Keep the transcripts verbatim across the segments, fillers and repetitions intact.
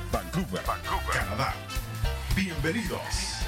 Vancouver, Vancouver, Canadá. Bienvenidos.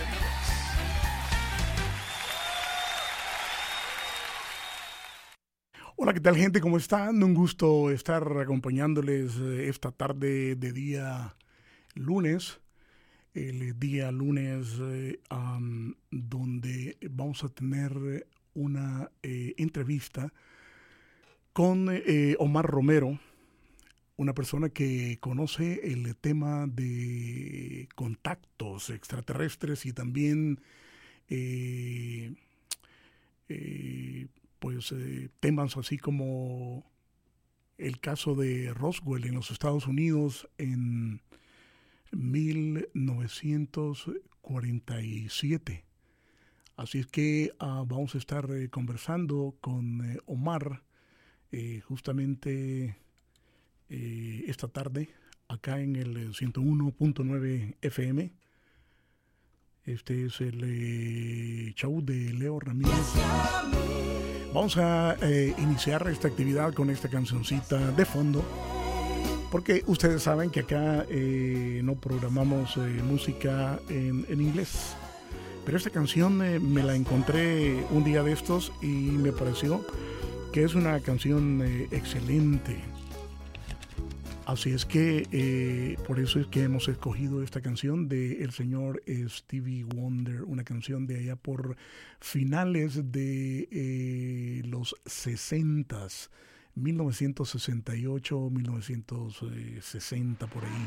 Hola, ¿qué tal, gente? ¿Cómo están? Un gusto estar acompañándoles esta tarde de día lunes. El día lunes eh, um, donde vamos a tener una eh, entrevista con eh, Omar Romero, una persona que conoce el tema de contactos extraterrestres y también eh, eh, pues eh, temas así como el caso de Roswell en los Estados Unidos en mil novecientos cuarenta y siete. Así es que uh, vamos a estar eh, conversando con eh, Omar eh, justamente eh, esta tarde acá en el ciento uno punto nueve F M. Este es el eh, show de Leo Ramírez. Vamos a eh, iniciar esta actividad con esta cancioncita de fondo, porque ustedes saben que acá eh, no programamos eh, música en, en inglés. Pero esta canción eh, me la encontré un día de estos y me pareció que es una canción eh, excelente. Así es que eh, por eso es que hemos escogido esta canción del señor eh, Stevie Wonder, una canción de allá por finales de eh, los sesentas, mil novecientos sesenta y ocho, mil novecientos sesenta, por ahí.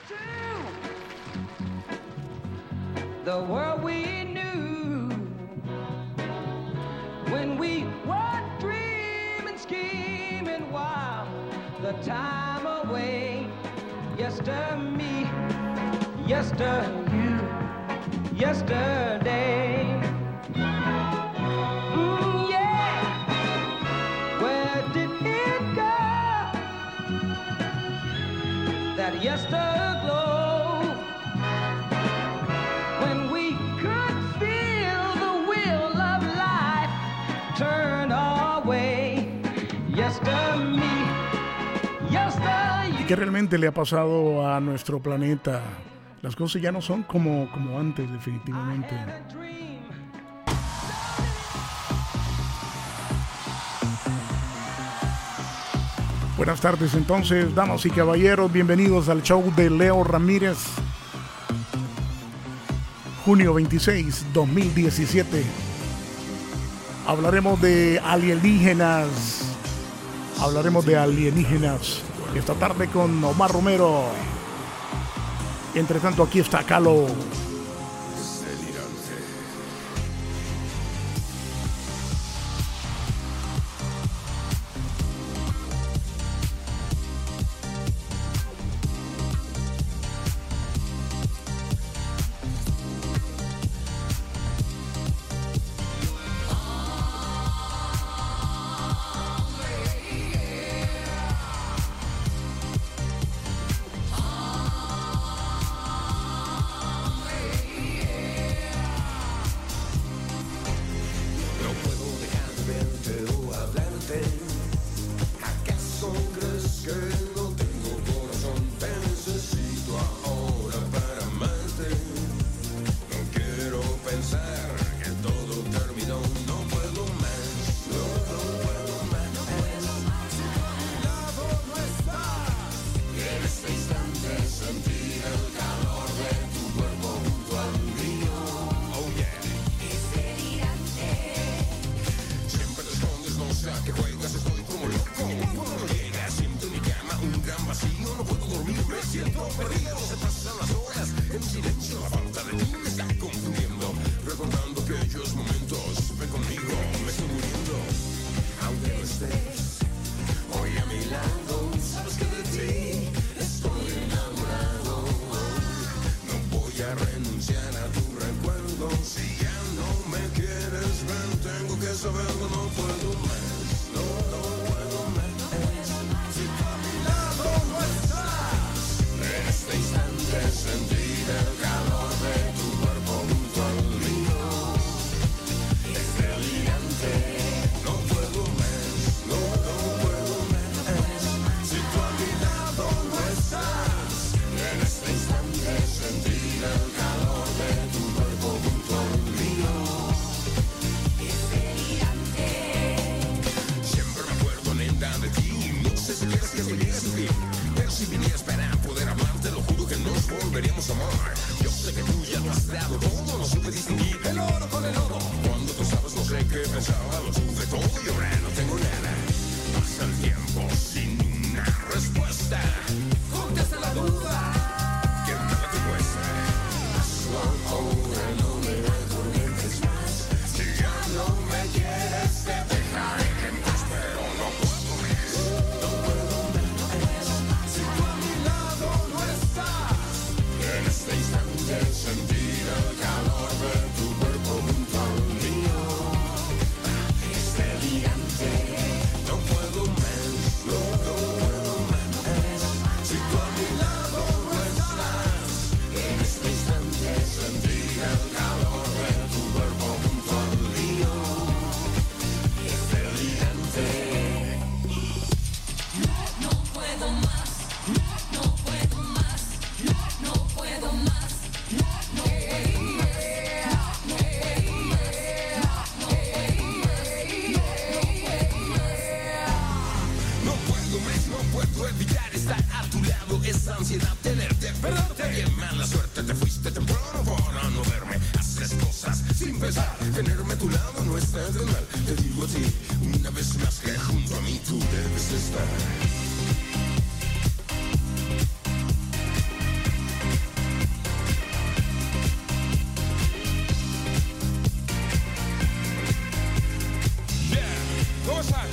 The world we knew when we were dreaming, scheming wild, the time away. Yester me, yester you, yesterday. Mm, yeah. Where did it go? That yesterglow, when we could feel the wheel of life turn our way. Yester me, yester you. ¿Qué realmente le ha pasado a nuestro planeta? Las cosas ya no son como, como antes, definitivamente. Buenas tardes entonces, damas y caballeros, bienvenidos al show de Leo Ramírez. junio veintiséis, dos mil diecisiete. Hablaremos de alienígenas. Hablaremos de alienígenas esta tarde con Omar Romero. Entre tanto, aquí está Calo. Stay fin. Pero si vinieras para poder hablar, te lo juro que nos volveríamos a amar. Yo sé que tú ya lo has dado todo, no supe distinguir el oro con el lodo. Cuando tú sabes, no sé qué pensaba, lo tuve todo y ahora no tengo nada. Pasa el tiempo sin una respuesta. Contesta la duda. Que nada te cuesta. Hazlo ahora, no me atormentes más. Si ya no me quieres, te dejaré en paz, pero no puedo más. No puedo más. Si tú a mi lado no estás, en este instante sentir el calor de tu cuerpo junto al mío. Es delirante. No puedo más, no, no puedo más. Si tú a mi lado no estás, en este instante sentir el calor de tu cuerpo junto al mío. Es delirante. No puedo más, no puedo más, no puedo más, no No puedo más, no puedo evitar estar a tu lado. Esa ansiedad, tenerte, perderte. Qué mala suerte, te fuiste temprano para no verme. Haces cosas sin pensar. Tenerme a tu lado no está de mal. Te digo a ti, una vez más que junto a mí tú debes estar. ¿Cómo están?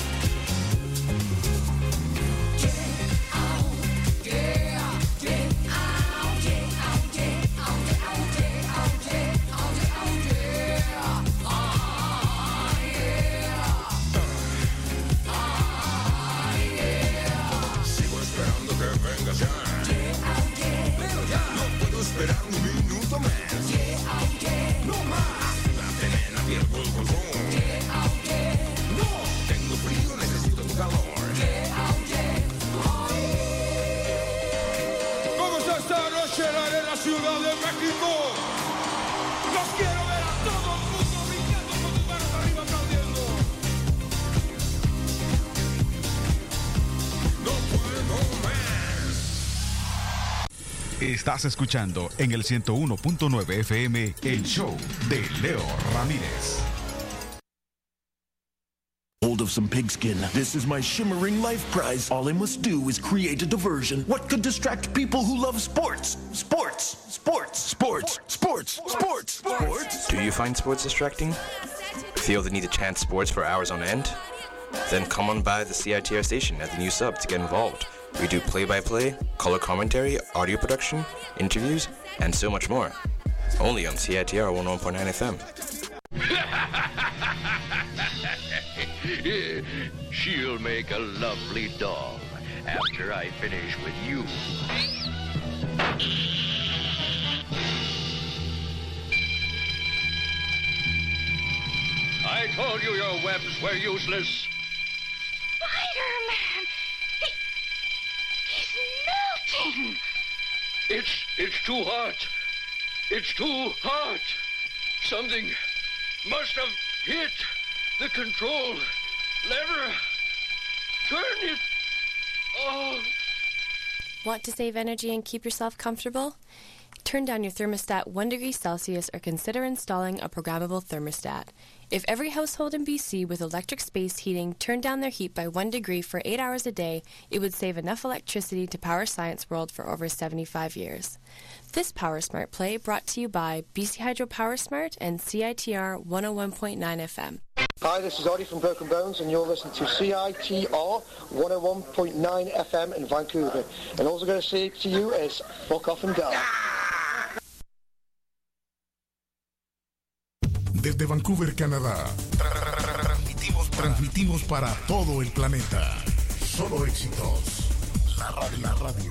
Sigo esperando que vengas ya. Pero ya no puedo esperar un minuto más. No más. Date, nena, pierdo el control. No, tengo frío, necesito tu calor. ¿Cómo está esta noche en la Ciudad de México? Los quiero ver a todo el mundo brincando con tus manos arriba aplaudiendo. No puedo más. Estás escuchando en el ciento uno punto nueve F M el show de Leo Ramírez. Hold of some pigskin. This is my shimmering life prize. All I must do is create a diversion. What could distract people who love sports? Sports, sports, sports, sports, sports, sports. Do you find sports distracting? Feel the need to chant sports for hours on end? Then come on by the C I T R station as a new sub to get involved. We do play-by-play, color commentary, audio production, interviews, and so much more. Only on C I T R one oh one point nine F M. She'll make a lovely doll after I finish with you. I told you your webs were useless. Spider-Man! He, he's melting! It's it's too hot. It's too hot. Something must have hit the control lever. Turn it. Oh. Want to save energy and keep yourself comfortable? Turn down your thermostat one degree Celsius or consider installing a programmable thermostat. If every household in B C with electric space heating turned down their heat by one degree for eight hours a day, it would save enough electricity to power Science World for over seventy-five years. This Power Smart play brought to you by B C Hydro Power Smart and C I T R one oh one point nine F M. Hi, this is Audie from Broken Bones, and you're listening to C I T R one oh one point nine F M in Vancouver. And all I'm going to say to you is, fuck off and die. Desde Vancouver, Canadá, transmitimos, transmitimos para todo el planeta. Solo éxitos. La radio. La radio.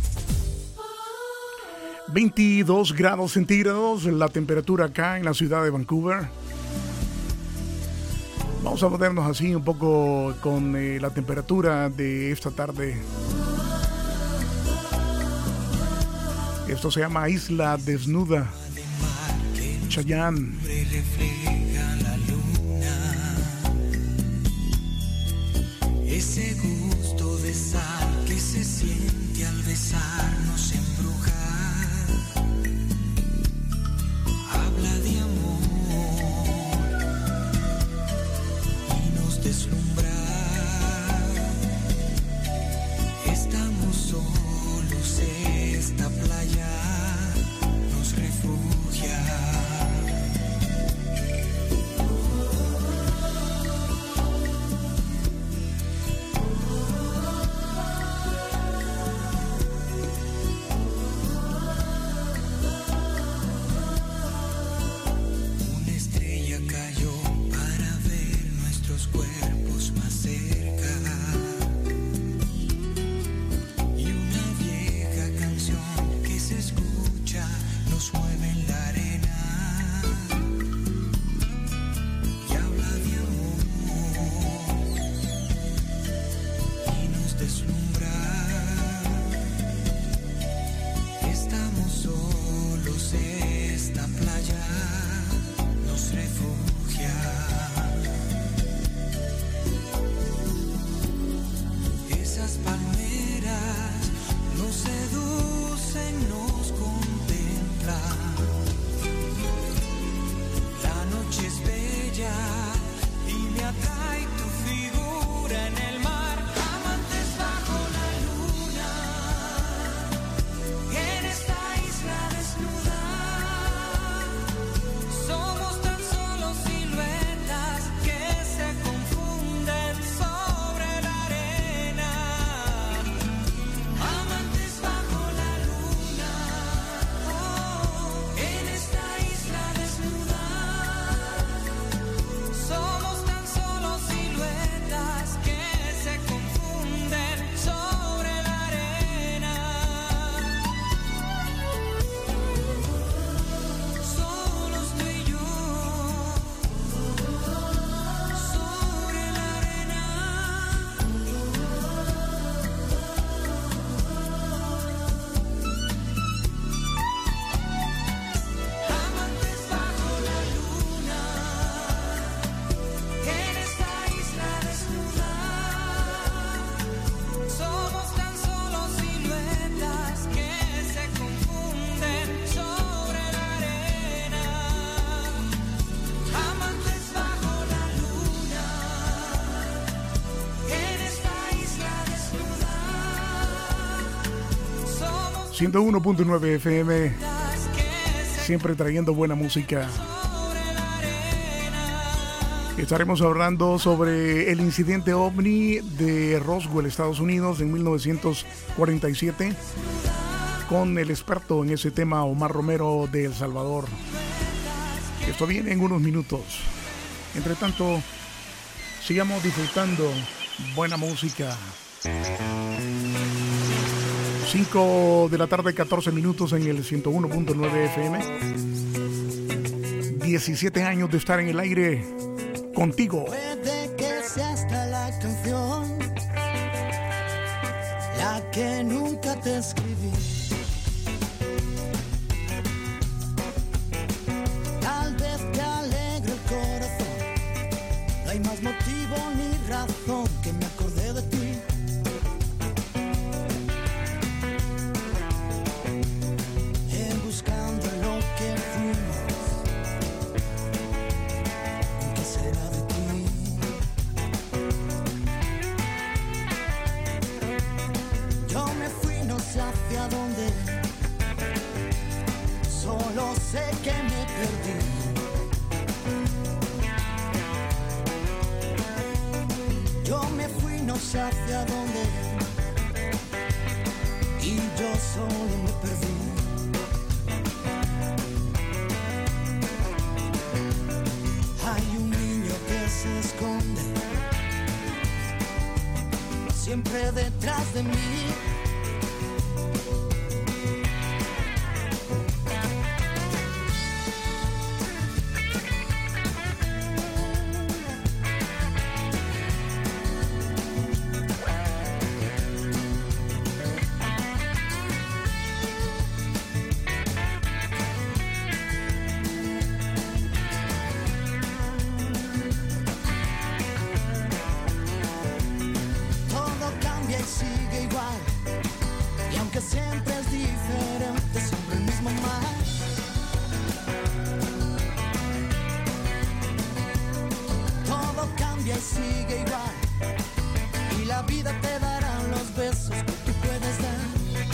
veintidós grados centígrados la temperatura acá en la ciudad de Vancouver. Vamos a ponernos así un poco con eh, la temperatura de esta tarde. Esto se llama Isla Desnuda. Chayanne. Refleja la luna, ese gusto de sal que se siente al besarnos embrujar. Habla de amor y nos deslumbra. Estamos solos, esta playa nos refugia. Una estrella cayó para ver nuestros cuerpos más cerca. Y una vieja canción que se escucha nos mueve en la arena. Y habla de amor y nos deslumbra. Estamos solos, esta playa nos refugia. Esas palmeras nos seducen, nos contemplan. La noche es bella y me atrae tu figura en el mar. Amantes bajo la luna, en esta isla desnuda. Somos tan solo siluetas que se confunden sobre la arena. Amantes bajo la luna, oh, en esta isla desnuda. Somos tan solo siluetas que se confunden sobre la arena. Solos tú y yo sobre la arena. Amantes bajo la luna, en esta isla desnuda. Somos tan solo siluetas que se confunden sobre la arena. Amantes bajo la luna, en esta isla desnuda. Somos ciento uno punto nueve F M, siempre trayendo buena música. Estaremos hablando sobre el incidente ovni de Roswell, Estados Unidos, en mil novecientos cuarenta y siete, con el experto en ese tema, Omar Romero, de El Salvador. Esto viene en unos minutos. Entre tanto, sigamos disfrutando buena música. cinco de la tarde, catorce minutos en el ciento uno punto nueve F M. diecisiete años de estar en el aire contigo. Puede que sea hasta la canción la que nunca te escribí. Tal vez te alegre el corazón. No hay más motivo ni razón que me acordé de ti. En buscando lo que fuimos. ¿Qué será de ti? Yo me fui, no sé hacia dónde. Solo sé que me perdí. Yo me fui, no sé hacia dónde. Y yo solo me perdí. Hay un niño que se esconde siempre detrás de mí. Todo cambia y sigue igual. que siempre es diferente, siempre el mismo mar. Todo cambia y sigue igual, y la vida te dará los besos que tú puedes dar.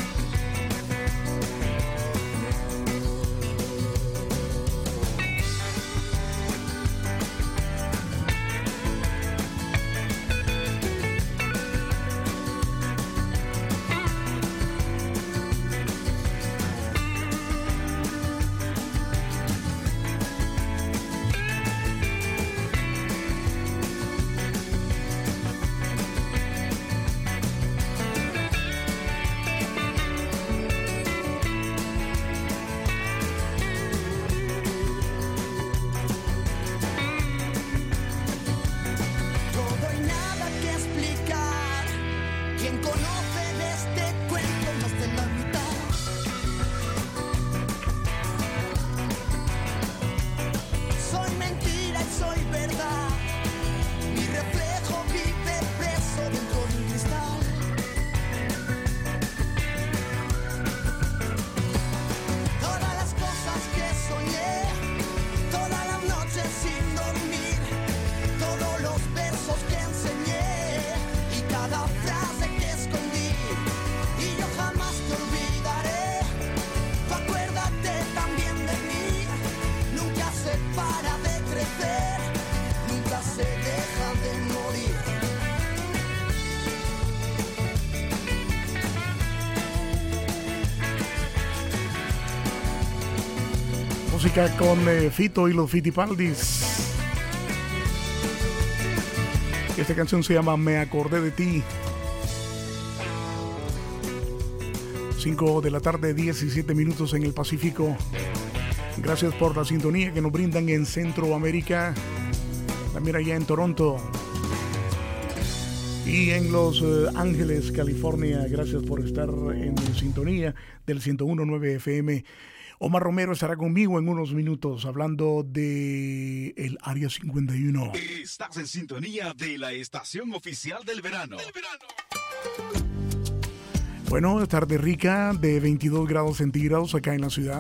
Música con eh, Fito y los Fitipaldis. Esta canción se llama Me Acordé de Ti. cinco de la tarde, diecisiete minutos en el Pacífico. Gracias por la sintonía que nos brindan en Centroamérica, también allá en Toronto y en Los eh, Ángeles, California. Gracias por estar en sintonía del ciento uno punto nueve F M. Omar Romero estará conmigo en unos minutos hablando de el Área cincuenta y uno. Estás en sintonía de la estación oficial del verano. Del verano. Bueno, tarde rica de veintidós grados centígrados acá en la ciudad.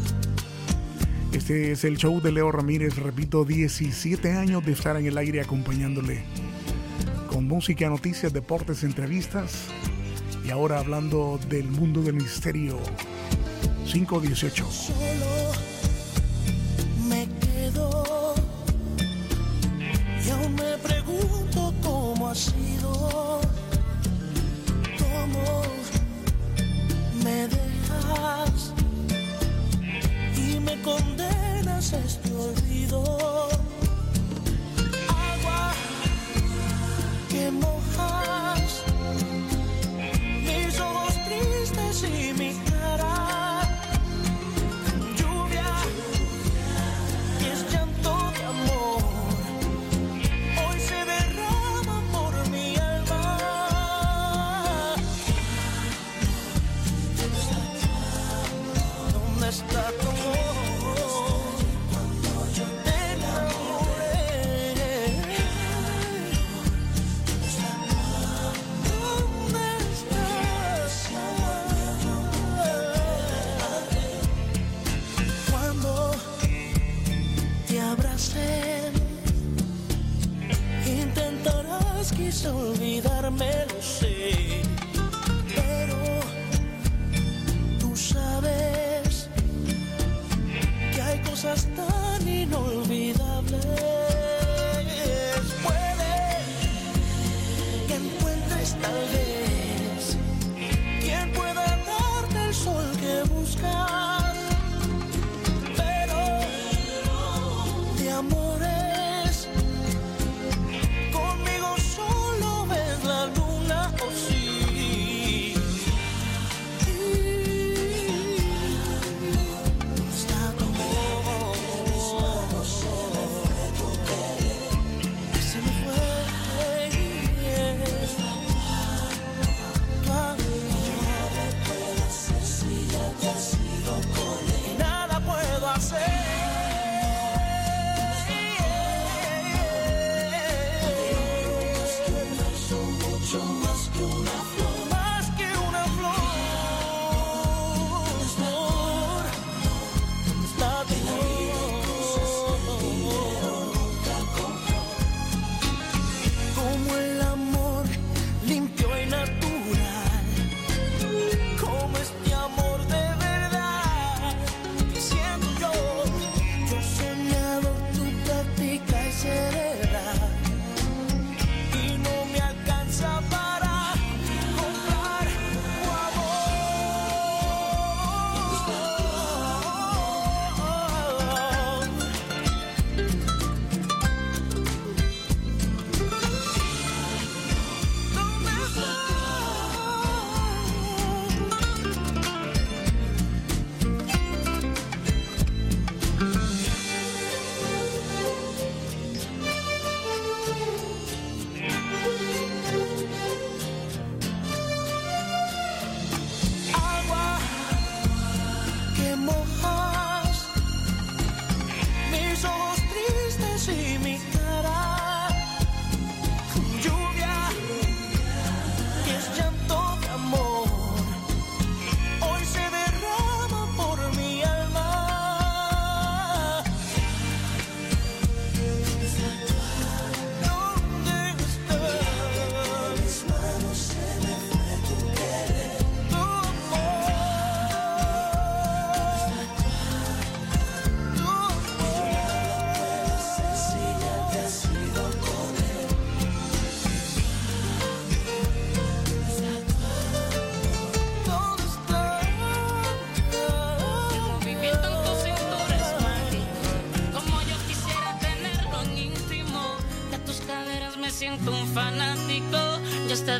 Este es el show de Leo Ramírez, repito, diecisiete años de estar en el aire acompañándole con música, noticias, deportes, entrevistas y ahora hablando del mundo del misterio. cinco dieciocho. Solo me quedo y aún me pregunto cómo ha sido, cómo me dejas y me condenas a este olvido. Agua que mojas mis ojos tristes y mi cara. Está tu amor cuando yo te enamoré. ¿Dónde estás? Cuando te abracé, intentarás quizá olvidarme, lo sé, pero tú sabes hay cosas tan inolvidables. Puede que encuentres tal vez quien pueda darte el sol que buscas, pero de amores conmigo solo ves la luna.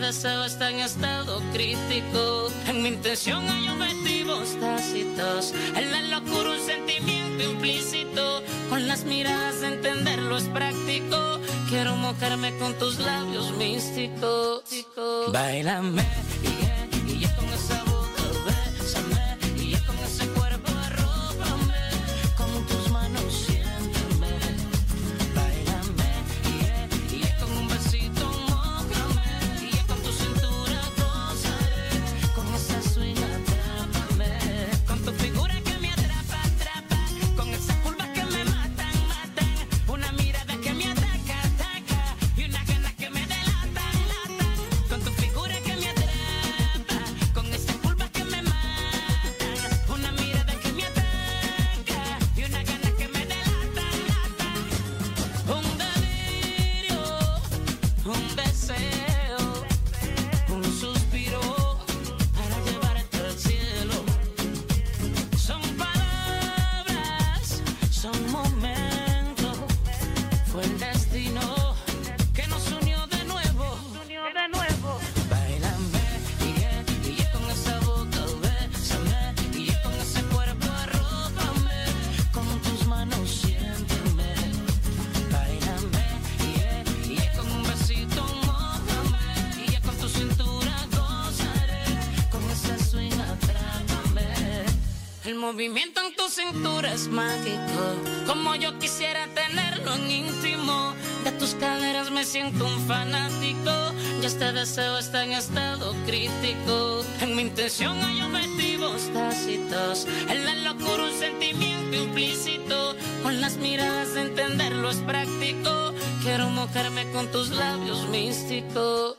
deseo está en estado crítico. En mi intención hay objetivos tácitos. En la locura un sentimiento implícito. Con las miradas de entenderlo es práctico. Quiero mojarme con tus labios místicos. Báilame, yeah, y ya con esa boca bésame, y ya con ese cuerpo arrópame, con tus manos siénteme. Báilame, yeah, y ya con un besito mójame, y ya con tu cintura gózame, con esa swing atrápame, con tu figura que me atrapa, atrapa, con esas curvas que me matan, matan, una mirada que me ataca, ataca, y unas ganas que me delatan, latan, con tu figura que me atrapa, con esas curvas que me matan, una mirada que me ataca, y unas ganas que me delatan, latan, un delirio, un deseo, un suspiro para llevarte al cielo. Son palabras, son momentos, fue el destino que nos unió de nuevo. De nuevo. Báilame, yeah, y ya con esa boca bésame, y ya con ese cuerpo arrópame, con tus manos siénteme. Báilame, yeah, y ya con un besito mójame, y ya con tu cintura gozaré, con esa swing atrápame. El movimiento en tu cintura es mágico, como yo quisiera tenerlo en íntimo. De tus caderas me siento un fanático, ya este deseo está en estado crítico. En mi intención hay objetivos tácitos, en la locura un sentimiento implícito. Con las miradas de entenderlo es práctico, quiero mojarme con tus labios místicos.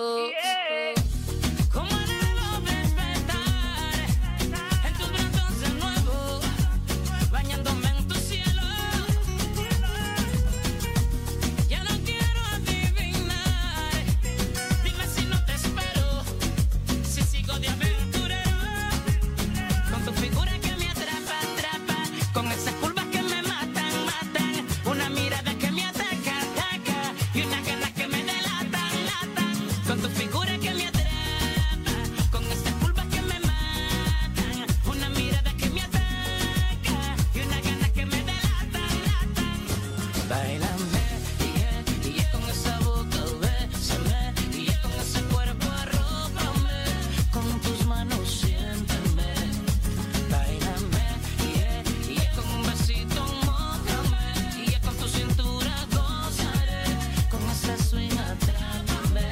¿Cómo debo despertar en tus brazos de nuevo, bañándome en tu cielo? Ya no quiero adivinar, dime si no te espero, si sigo de aventurero, con tu figura que me atrapa, atrapa, con esas curvas que me matan, matan, una mirada que me ataca, ataca, y unas ganas que me delatan, latan, con tu figura que me atrapa, con esas curvas que me matan, una mirada que me ataca, y unas ganas que me delatan, latan. Báilame, yeah, y ya con esa boca bésame, y ya con ese cuerpo arrópame, con tus manos siénteme. Báilame, yeah, y ya con un besito mójame, y ya con tu cintura gozaré, con esa swing atrápame.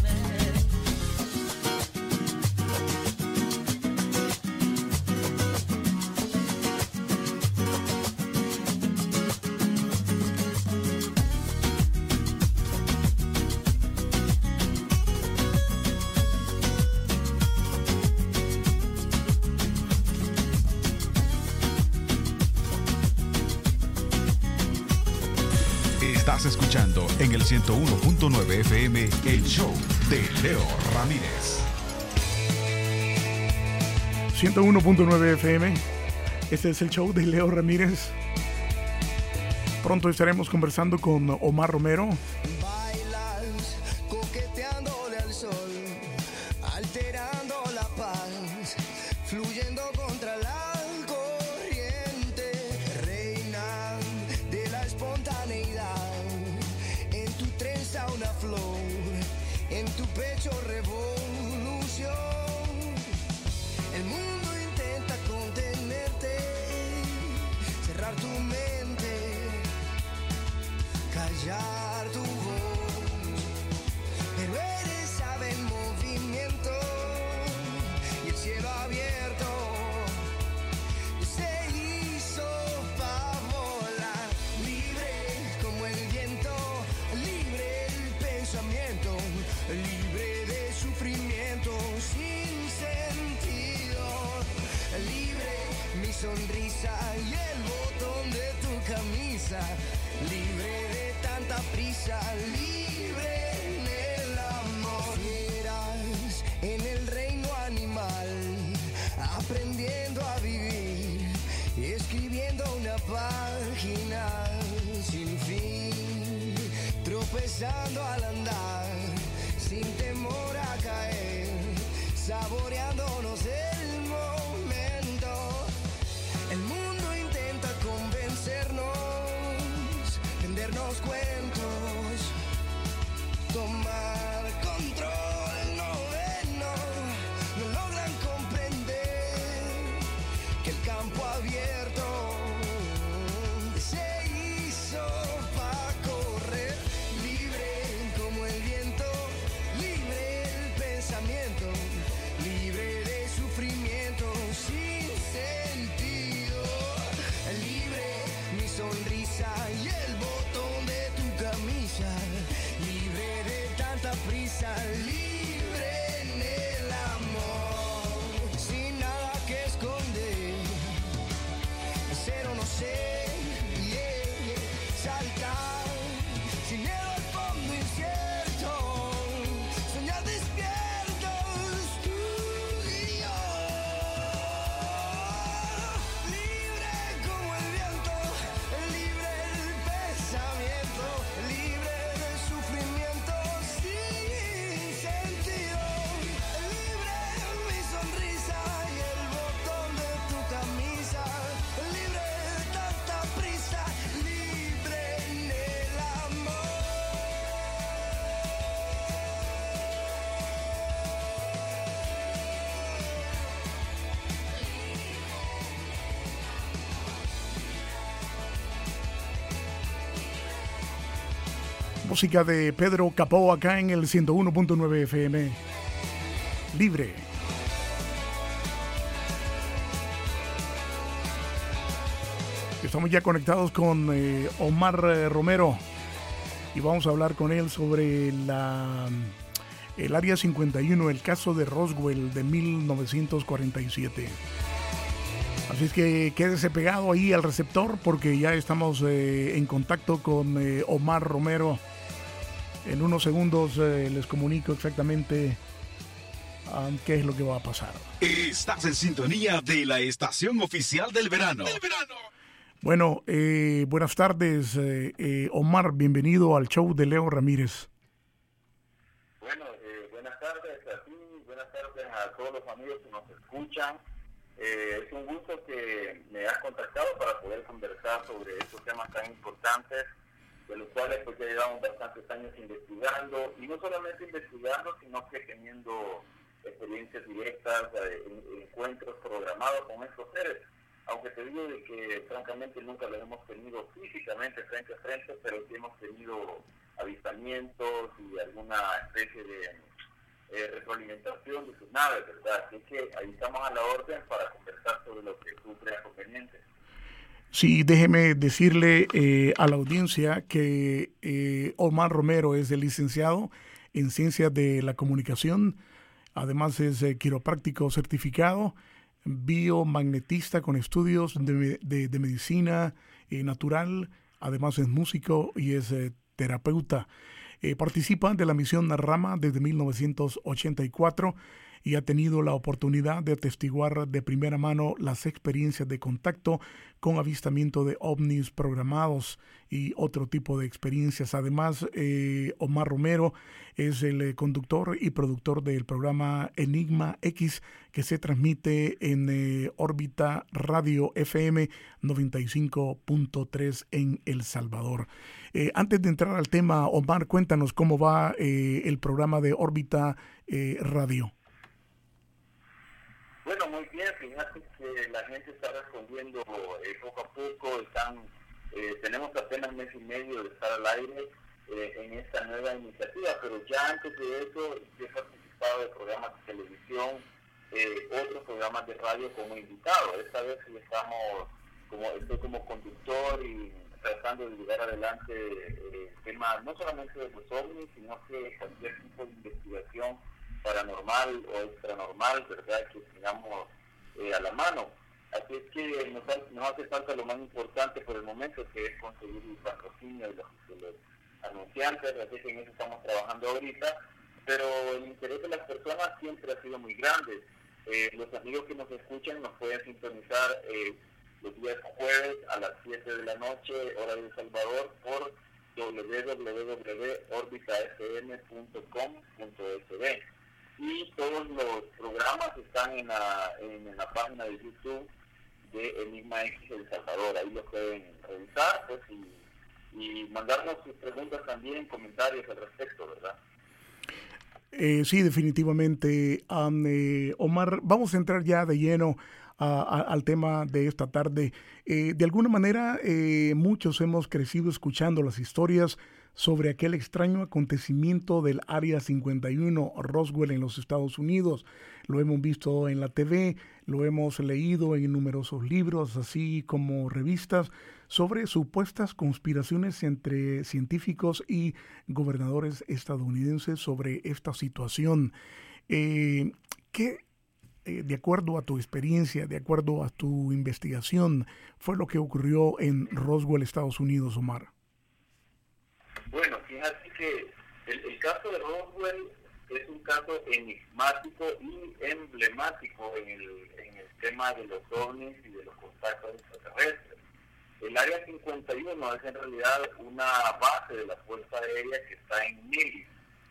Estás escuchando en el ciento uno punto nueve F M el show de Leo Ramírez. ciento uno punto nueve F M. Este es el show de Leo Ramírez. Pronto estaremos conversando con Omar Romero. Bailas coqueteándole al sol, alterando la paz, fluyendo contra la corriente, reina de la espontaneidad. En tu trenza una flor, en tu pecho revolución. El mundo intenta contenerte, cerrar tu mente, callar tu voz, pero eres ave en movimiento y el cielo abierto se hizo para volar, libre como el viento, libre el pensamiento, libre de sufrimiento sin sentido, libre mi sonrisa y el botón de tu camisa, libre de tanta prisa, libre en el amor. Fieras en el reino animal, aprendiendo a vivir, escribiendo una página sin fin, tropezando al andar, sin temor a caer, saboreándonos el momento. El mundo intenta convencernos, vendernos cuentos, tomar control, no ven, no, no logran comprender que el campo abierto se hizo para correr, libre como el viento, libre el pensamiento, libre de sufrimiento sin sentido, libre mi sonrisa y el botón de tu camisa, libre de tanta prisa, libre en el amor, sin nada que esconder, hacer o no ser, yeah, saltar, sin miedo al fondo incierto, soñar despiertos, tú y yo, libre como el viento, libre el pensamiento, libre del sufrimiento sin sentido, libre mi sonrisa y el botón de tu camisa, libre de tanta prisa, libre en el amor. Música de Pedro Capó acá en el ciento uno punto nueve F M. Libre. Estamos ya conectados con eh, Omar eh, Romero y vamos a hablar con él sobre la, el Área cincuenta y uno, el caso de Roswell de mil novecientos cuarenta y siete. Así es que quédese pegado ahí al receptor porque ya estamos eh, en contacto con eh, Omar Romero. En unos segundos eh, les comunico exactamente um, qué es lo que va a pasar. Estás en sintonía de la estación oficial del verano. Del verano. Bueno, eh, buenas tardes, eh, eh, Omar, bienvenido al show de Leo Ramírez. Bueno, eh, buenas tardes a ti, buenas tardes a todos los amigos que nos escuchan. Eh, es un gusto que me has contactado para poder conversar sobre estos temas tan importantes, de los cuales pues ya llevamos bastantes años investigando, y no solamente investigando, sino que teniendo experiencias directas, eh, en, encuentros programados con estos seres. Aunque te digo de que francamente nunca los hemos tenido físicamente frente a frente, pero sí hemos tenido avistamientos y alguna especie de eh, retroalimentación de sus naves, ¿verdad? Así que ahí estamos a la orden para conversar sobre lo que tú creas conveniente. Sí, déjeme decirle eh, a la audiencia que eh, Omar Romero es el licenciado en Ciencias de la Comunicación, además es eh, quiropráctico certificado, biomagnetista con estudios de, de, de medicina eh, natural, además es músico y es eh, terapeuta. Eh, participa de la misión Rama desde mil novecientos ochenta y cuatro y ha tenido la oportunidad de atestiguar de primera mano las experiencias de contacto con avistamiento de ovnis programados y otro tipo de experiencias. Además, eh, Omar Romero es el eh, conductor y productor del programa Enigma X, que se transmite en eh, órbita Radio F M noventa y cinco punto tres en El Salvador. Eh, antes de entrar al tema, Omar, cuéntanos cómo va eh, el programa de órbita eh, radio. Bueno, muy bien, fíjate que la gente está respondiendo eh, poco a poco, están, eh, tenemos apenas mes y medio de estar al aire eh, en esta nueva iniciativa, pero ya antes de eso yo he participado de programas de televisión, eh, otros programas de radio como invitado. Esta vez sí estamos, como, estoy como conductor y tratando de llevar adelante eh, temas no solamente de los ovnis, sino que cualquier tipo de investigación paranormal o extranormal, ¿verdad?, que tengamos eh, a la mano. Así es que nos, nos hace falta lo más importante por el momento, que es conseguir el patrocinio de los, de los anunciantes, así que en eso estamos trabajando ahorita, pero el interés de las personas siempre ha sido muy grande. Eh, los amigos que nos escuchan nos pueden sintonizar eh, los días jueves a las siete de la noche, hora de El Salvador, por doble u doble u doble u punto orbita f m punto com punto s b. Y todos los programas están en la, en, en la página de YouTube de Enigma X El Salvador. Ahí lo pueden revisar, pues, y, y mandarnos sus preguntas también, comentarios al respecto, ¿verdad? Eh, sí, definitivamente. Um, eh, Omar, vamos a entrar ya de lleno a, a, al tema de esta tarde. Eh, de alguna manera, eh, muchos hemos crecido escuchando las historias sobre aquel extraño acontecimiento del Área cincuenta y uno, Roswell, en los Estados Unidos. Lo hemos visto en la T V, lo hemos leído en numerosos libros, así como revistas, sobre supuestas conspiraciones entre científicos y gobernadores estadounidenses sobre esta situación. Eh, ¿Qué, eh, de acuerdo a tu experiencia, de acuerdo a tu investigación, fue lo que ocurrió en Roswell, Estados Unidos, Omar? Bueno, fíjate que el, el caso de Roswell es un caso enigmático y emblemático en el, en el tema de los ovnis y de los contactos extraterrestres. El Área cincuenta y uno es en realidad una base de la Fuerza Aérea que está en Millis.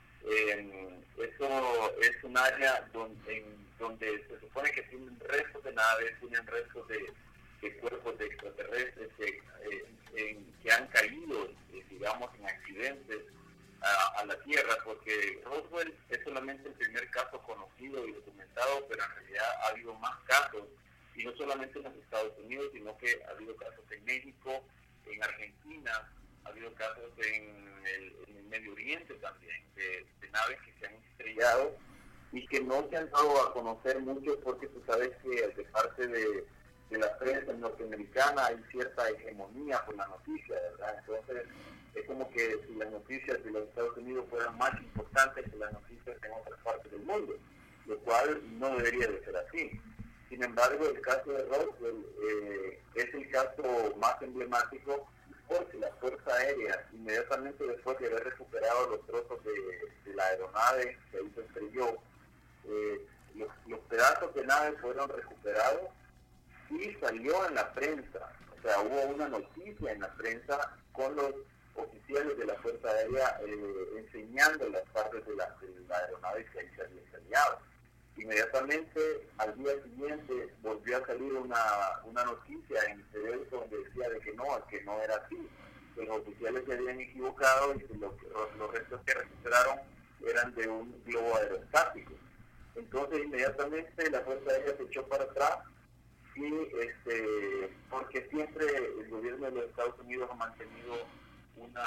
Eh, eso es un área donde, en, donde se supone que tienen restos de naves, tienen restos de, de cuerpos de extraterrestres que, eh, en, que han caído, eh, digamos, en accidentes a, a la Tierra, porque Roswell es solamente el primer caso conocido y documentado, pero en realidad ha habido más casos, y no solamente en los Estados Unidos, sino que ha habido casos en México, en Argentina, ha habido casos en el, en el Medio Oriente también, de, de naves que se han estrellado y que no se han dado a conocer mucho, porque tú sabes que de parte de, de la prensa norteamericana hay cierta hegemonía por la noticia, ¿verdad? Entonces es como que si las noticias de los Estados Unidos fueran más importantes que las noticias en otras partes del mundo, lo cual no debería de ser así. Sin embargo, el caso de Roswell eh, es el caso más emblemático, porque la Fuerza Aérea, inmediatamente después de haber recuperado los trozos de, de la aeronave que ahí se estrelló, eh, los, los pedazos de nave fueron recuperados y salió en la prensa. O sea, hubo una noticia en la prensa con los oficiales de la Fuerza Aérea eh, enseñando las partes de la, de la aeronave que ahí se había estrellado. Inmediatamente al día siguiente volvió a salir una, una noticia en el periódico donde decía de que no, que no era así, que los oficiales se habían equivocado y que los, los restos que recuperaron eran de un globo aerostático. Entonces inmediatamente la Fuerza Aérea se echó para atrás, y este porque siempre el gobierno de los Estados Unidos ha mantenido una,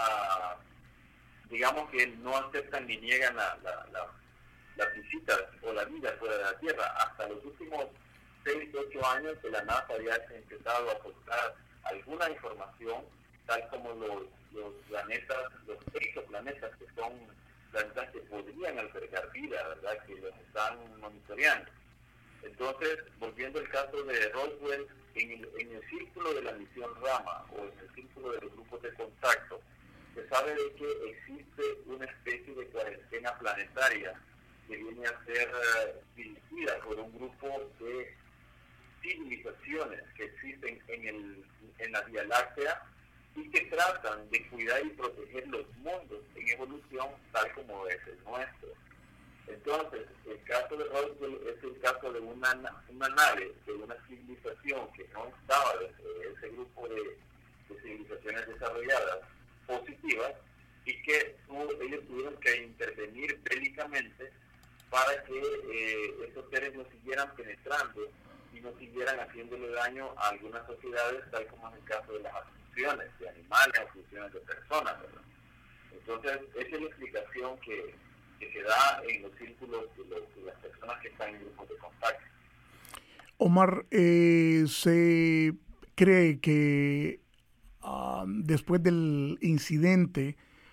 digamos que no aceptan ni niegan la, la, la las visitas o la vida fuera de la Tierra. Hasta los últimos seis, ocho años de la NASA ya se ha empezado a aportar alguna información, tal como los, los planetas, los exoplanetas, que son planetas que podrían albergar vida, ¿verdad?, que los están monitoreando. Entonces, volviendo al caso de Roswell, en el, en el círculo de la misión Rama, o en el círculo de los grupos de contacto, se sabe de que existe una especie de cuarentena planetaria que viene a ser uh, dirigida por un grupo de civilizaciones que existen en, el, en la Vía Láctea y que tratan de cuidar y proteger los mundos en evolución tal como es el nuestro. Entonces, el caso de Roswell es el caso de una, una nave, de una civilización que no estaba dentro de ese grupo de, de civilizaciones desarrolladas positivas, y que tuvo, ellos tuvieron que intervenir bélicamente para que eh, estos seres no siguieran penetrando y no siguieran haciéndole daño a algunas sociedades, tal como es el caso de las abducciones de animales, abducciones de personas, ¿verdad? Entonces, esa es la explicación que, que se da en los círculos de, los, de las personas que están en grupos de contacto. Omar, eh, se cree que uh, después del incidente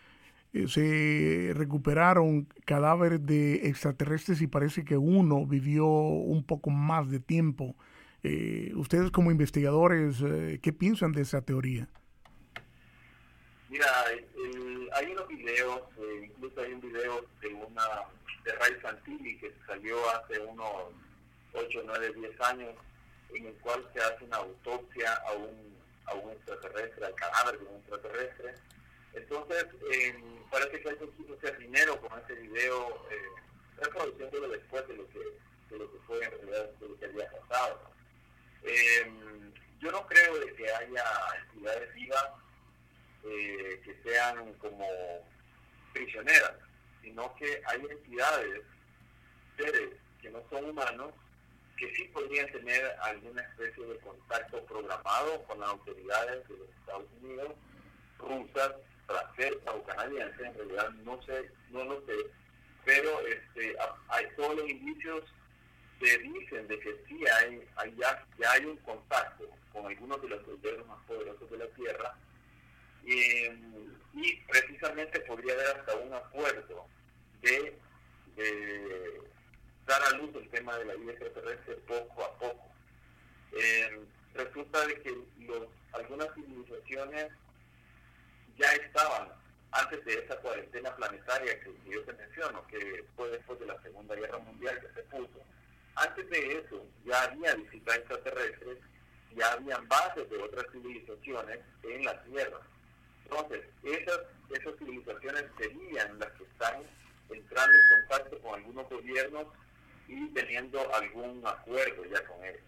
se recuperaron cadáveres de extraterrestres y parece que uno vivió un poco más de tiempo. Eh, ustedes como investigadores, eh, ¿qué piensan de esa teoría? Mira, el, hay unos videos, eh, incluso hay un video de una de Ray Santilli que salió hace unos ocho, nueve, diez años, en el cual se hace una autopsia a un, a un extraterrestre, al cadáver de un extraterrestre, Entonces, eh, parece que alguien quiso hacer dinero con ese video, eh, reproduciéndolo después de lo que de lo que fue en realidad de lo que había pasado. Eh, yo no creo de que haya entidades vivas eh, que sean como prisioneras, sino que hay entidades, seres que no son humanos, que sí podrían tener alguna especie de contacto programado con las autoridades de los Estados Unidos, rusas, francesas o canadienses, en realidad no sé, no lo sé, pero este, hay todos los indicios que dicen de que sí hay, hay ya, ya hay un contacto con algunos de los gobiernos más poderosos de la Tierra, y, y precisamente podría haber hasta un acuerdo de, de dar a luz el tema de la vida extraterrestre poco a poco. Eh, resulta de que los, algunas civilizaciones ya estaban antes de esa cuarentena planetaria que yo te menciono, que fue después de la Segunda Guerra Mundial que se puso. Antes de eso ya había visitas extraterrestres, ya habían bases de otras civilizaciones en la Tierra. Entonces, esas, esas civilizaciones serían las que están entrando en contacto con algunos gobiernos y teniendo algún acuerdo ya con ellos.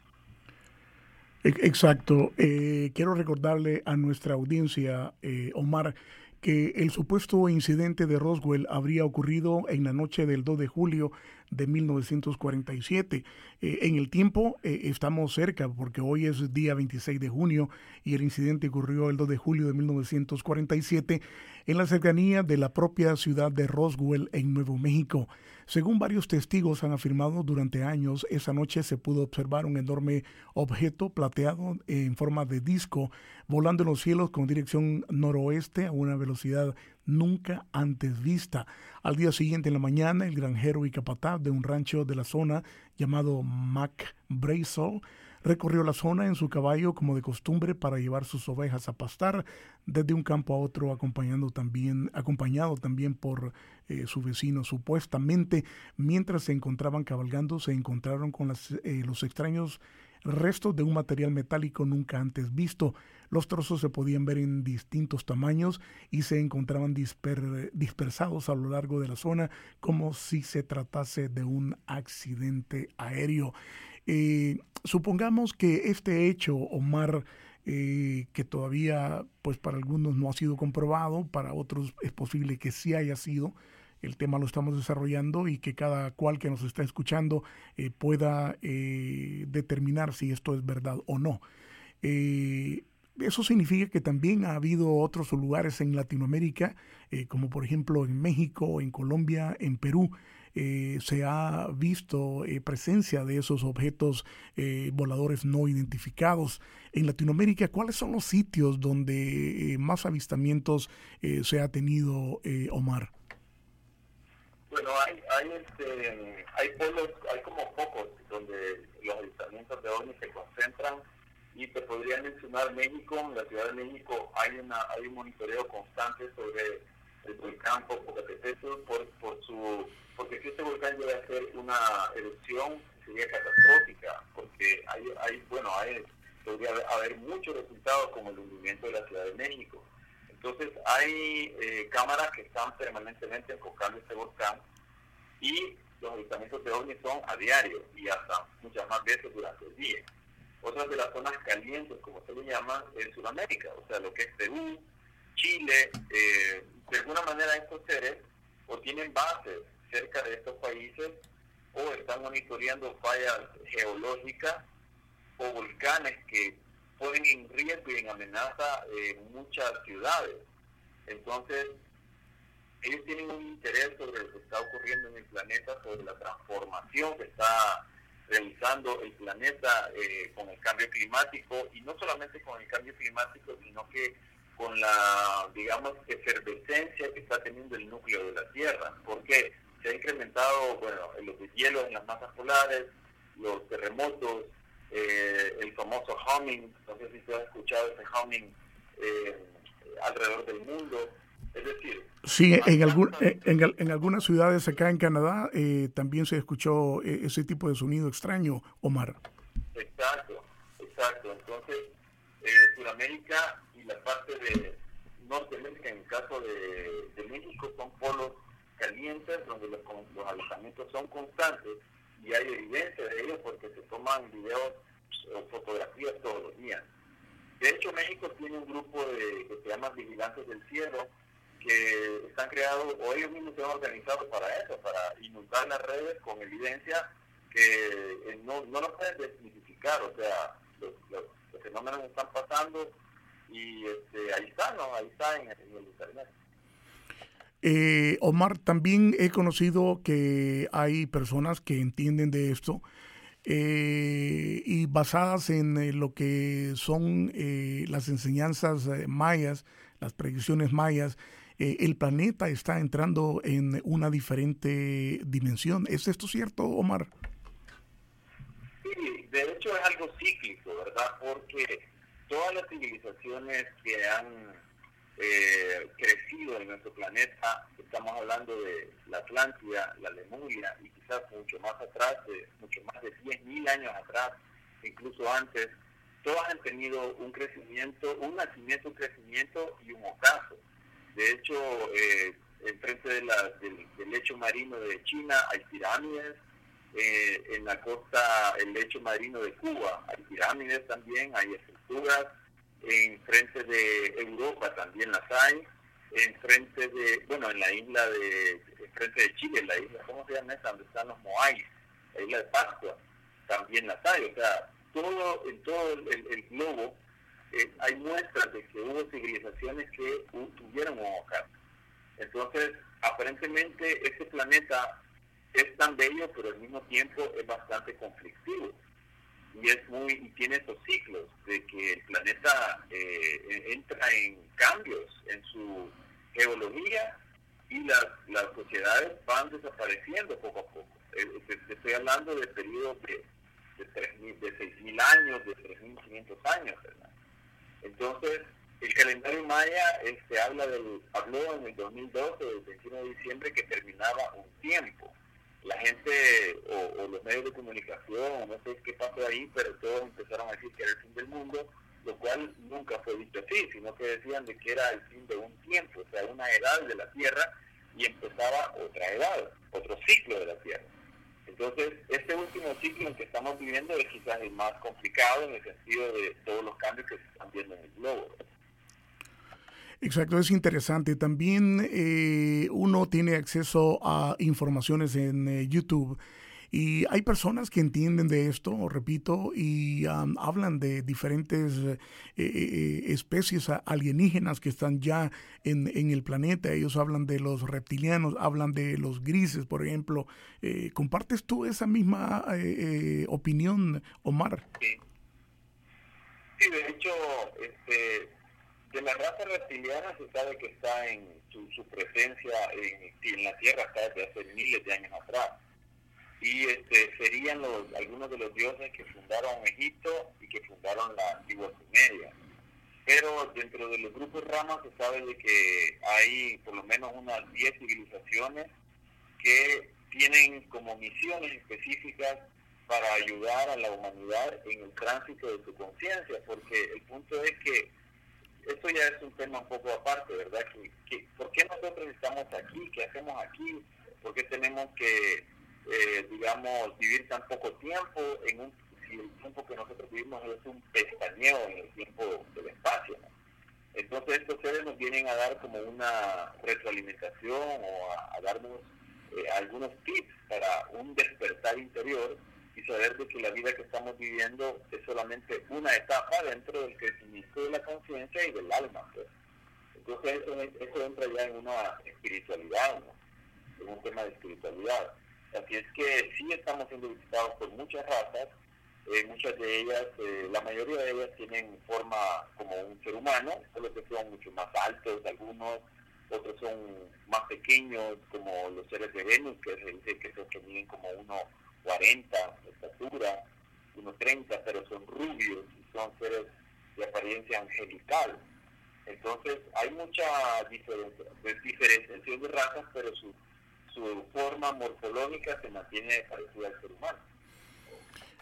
Exacto. Eh, quiero recordarle a nuestra audiencia, eh, Omar, que el supuesto incidente de Roswell habría ocurrido en la noche del dos de julio de mil novecientos cuarenta y siete. Eh, en el tiempo eh, estamos cerca porque hoy es día veintiséis de junio y el incidente ocurrió el dos de julio de mil novecientos cuarenta y siete en la cercanía de la propia ciudad de Roswell en Nuevo México. Según varios testigos han afirmado, durante años esa noche se pudo observar un enorme objeto plateado en forma de disco volando en los cielos con dirección noroeste a una velocidad nunca antes vista. Al día siguiente en la mañana, el granjero y capataz de un rancho de la zona llamado Mac Brazel recorrió la zona en su caballo como de costumbre para llevar sus ovejas a pastar desde un campo a otro, acompañando también, acompañado también por eh, su vecino. Supuestamente, mientras se encontraban cabalgando, se encontraron con las, eh, los extraños restos de un material metálico nunca antes visto. Los trozos se podían ver en distintos tamaños y se encontraban disper, dispersados a lo largo de la zona como si se tratase de un accidente aéreo. Eh, supongamos que este hecho, Omar, eh, que todavía pues para algunos no ha sido comprobado, para otros es posible que sí haya sido. El tema lo estamos desarrollando y que cada cual que nos está escuchando eh, pueda eh, determinar si esto es verdad o no. Eh, eso significa que también ha habido otros lugares en Latinoamérica, eh, como por ejemplo en México, en Colombia, en Perú, eh, se ha visto eh, presencia de esos objetos eh, voladores no identificados. En Latinoamérica, ¿cuáles son los sitios donde eh, más avistamientos eh, se ha tenido, eh, Omar? Bueno, hay hay este hay pueblos, hay como pocos donde los avistamientos de ovnis se concentran, y te podría mencionar México. En la Ciudad de México hay una hay un monitoreo constante sobre el volcán Popocatépetl por por su porque si este volcán llega a hacer una erupción sería catastrófica, porque hay hay bueno hay podría haber muchos resultados como el hundimiento de la Ciudad de México. Entonces hay eh, cámaras que están permanentemente enfocando este volcán, y los avistamientos de ovnis son a diario y hasta muchas más veces durante el día. Otras de las zonas calientes, como se le llama, en Sudamérica, o sea, lo que es Perú, Chile, eh, de alguna manera estos seres o tienen bases cerca de estos países o están monitoreando fallas geológicas o volcanes que ponen en riesgo y en amenaza eh, muchas ciudades. Entonces, ellos tienen un interés sobre lo que está ocurriendo en el planeta, sobre la transformación que está realizando el planeta eh, con el cambio climático, y no solamente con el cambio climático, sino que con la, digamos, efervescencia que está teniendo el núcleo de la Tierra, porque se ha incrementado, bueno, los deshielos en las masas polares, los terremotos, eh, el famoso humming, no sé si tú has escuchado ese humming eh, alrededor del mundo. Es decir, sí, en, algún, en, en algunas ciudades acá en Canadá eh, también se escuchó eh, ese tipo de sonido extraño, Omar. Exacto, exacto. Entonces, eh, Sudamérica y la parte de, Norteamérica, en el caso de, de México, son polos calientes donde los, los avistamientos son constantes y hay evidencia de ello porque se toman videos o fotografías todos los días. De hecho, México tiene un grupo de, que se llama Vigilantes del Cielo, que están creados, o ellos mismos se han organizado para eso, para inundar las redes con evidencia que eh, no, no lo pueden desmitificar, o sea, los, los, los fenómenos están pasando y este, ahí está, ¿no? Ahí está en, en el internet. Eh, Omar, también he conocido que hay personas que entienden de esto eh, y basadas en eh, lo que son eh, las enseñanzas eh, mayas, las predicciones mayas, eh, el planeta está entrando en una diferente dimensión. ¿Es esto cierto, Omar? Sí, de hecho es algo cíclico, ¿verdad? Porque todas las civilizaciones que han eh, crecido en nuestro planeta, estamos hablando de la Atlántida, la Lemuria y quizás mucho más atrás, de, mucho más de diez mil años atrás, incluso antes, todas han tenido un crecimiento, un nacimiento, un crecimiento y un ocaso. De hecho, eh, enfrente de la, del, del lecho marino de China hay pirámides, eh, en la costa, el lecho marino de Cuba hay pirámides también, hay estructuras, enfrente de Europa también las hay, enfrente de, bueno, en la isla de, enfrente de Chile, la isla, ¿cómo se llama esa? Donde están los Moais, la isla de Pascua, también las hay, o sea, todo, en todo el, el, el globo eh, hay muestras de que hubo civilizaciones que uh, tuvieron un ocaso. Entonces, aparentemente este planeta es tan bello, pero al mismo tiempo es bastante conflictivo. Y es muy y tiene esos ciclos de que el planeta eh, entra en cambios en su geología y las, las sociedades van desapareciendo poco a poco. Eh, te, te estoy hablando de periodos de, de, tres mil, de seis mil años, de tres mil quinientos años, ¿verdad? Entonces, el calendario maya este, habla del, habló en el dos mil doce, el veintiuno de diciembre, que terminaba un tiempo. La gente o, o los medios de comunicación, no sé qué pasó ahí, pero todos empezaron a decir que era el fin del mundo, lo cual nunca fue dicho así, sino que decían de que era el fin de un tiempo, o sea, una edad de la Tierra, y empezaba otra edad, otro ciclo de la Tierra. Entonces, este último ciclo en que estamos viviendo es quizás el más complicado en el sentido de todos los cambios que se están viendo en el globo. Exacto, es interesante. También eh, uno tiene acceso a informaciones en eh, YouTube y hay personas que entienden de esto, repito, y um, hablan de diferentes eh, eh, especies alienígenas que están ya en, en el planeta. Ellos hablan de los reptilianos, hablan de los grises, por ejemplo. Eh, ¿Compartes tú esa misma eh, eh, opinión, Omar? Sí. Sí, de hecho, este... de la raza reptiliana se sabe que está en su, su presencia en, en la Tierra está desde hace miles de años atrás. Y este, serían los, algunos de los dioses que fundaron Egipto y que fundaron la antigua Sumeria. Pero dentro de los grupos ramas se sabe de que hay por lo menos unas diez civilizaciones que tienen como misiones específicas para ayudar a la humanidad en el tránsito de su conciencia, porque el punto es que esto ya es un tema un poco aparte, ¿verdad? Que, que, ¿por qué nosotros estamos aquí? ¿Qué hacemos aquí? ¿Por qué tenemos que, eh, digamos, vivir tan poco tiempo en un, si el tiempo que nosotros vivimos es un pestañeo en el tiempo del espacio, ¿no? Entonces estos seres nos vienen a dar como una retroalimentación o a, a darnos eh, algunos tips para un despertar interior y saber de que la vida que estamos viviendo es solamente una etapa dentro del crecimiento de la conciencia y del alma, pues. Entonces eso, eso entra ya en una espiritualidad, ¿no? En un tema de espiritualidad. Así es que sí estamos siendo visitados por muchas razas, eh, muchas de ellas, eh, la mayoría de ellas tienen forma como un ser humano, solo que son mucho más altos algunos, otros son más pequeños, como los seres de Venus, que se dice que son que miden como uno cuarenta de estatura, uno treinta, pero son rubios y son seres de apariencia angelical. Entonces hay mucha diferencia, diferenciación de razas, pero su, su forma morfológica se mantiene parecida al ser humano.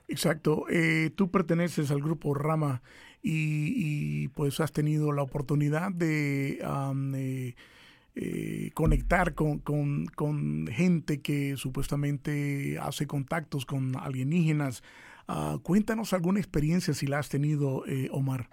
Exacto. Eh, tú perteneces al grupo Rama y, y, pues has tenido la oportunidad de um, eh, eh, conectar con, con, con gente que supuestamente hace contactos con alienígenas. Uh, cuéntanos alguna experiencia si la has tenido, eh, Omar.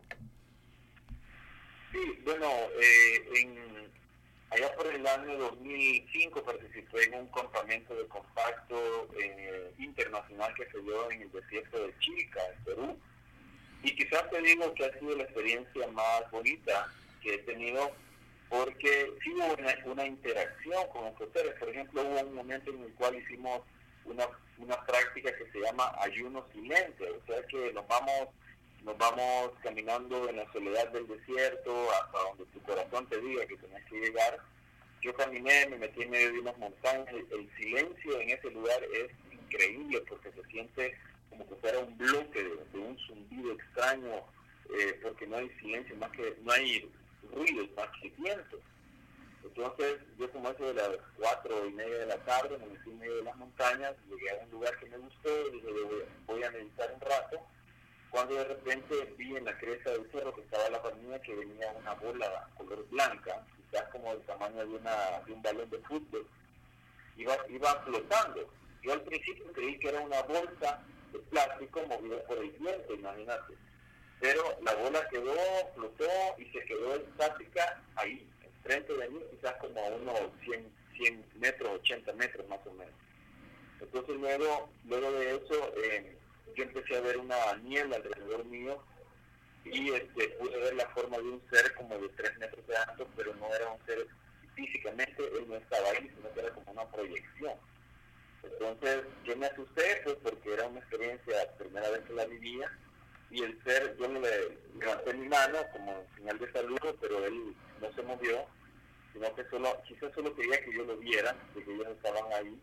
Sí, bueno, eh, en, allá por el año dos mil cinco participé en un campamento de contacto eh, internacional que se dio en el desierto de Chilca, en Perú. Y quizás te digo que ha sido la experiencia más bonita que he tenido, porque sí hubo una, una interacción con los seres. Por ejemplo, hubo un momento en el cual hicimos una, una práctica que se llama ayuno silente, o sea que nos vamos nos vamos caminando en la soledad del desierto hasta donde tu corazón te diga que tenés que llegar. Yo caminé, me metí en medio de unas montañas, el, el silencio en ese lugar es increíble porque se siente como que fuera un bloque de, de un zumbido extraño, eh, porque no hay silencio, más que no hay ruidos, más que viento. Entonces yo como eso de las cuatro y media de la tarde me metí en medio de las montañas, llegué a un lugar que me gustó y dije voy, voy a meditar un rato, cuando de repente vi en la cresta del cerro que estaba la familia que venía una bola color blanca, quizás como del tamaño de, una, de un balón de fútbol, iba, iba flotando. Yo al principio creí que era una bolsa de plástico movida por el viento, imagínate. Pero la bola quedó, flotó y se quedó estática ahí, enfrente de mí, quizás como a unos cien, cien metros, ochenta metros más o menos. Entonces luego, luego de eso, eh, yo empecé a ver una niebla alrededor mío y este, pude ver la forma de un ser como de tres metros de alto, pero no era un ser físicamente, él no estaba ahí, sino que era como una proyección. Entonces yo me asusté pues porque era una experiencia, la primera vez que la vivía, y el ser, yo le levanté mi mano como señal de saludo, pero él no se movió, sino que solo, quizás solo quería que yo lo viera, de que ellos estaban ahí,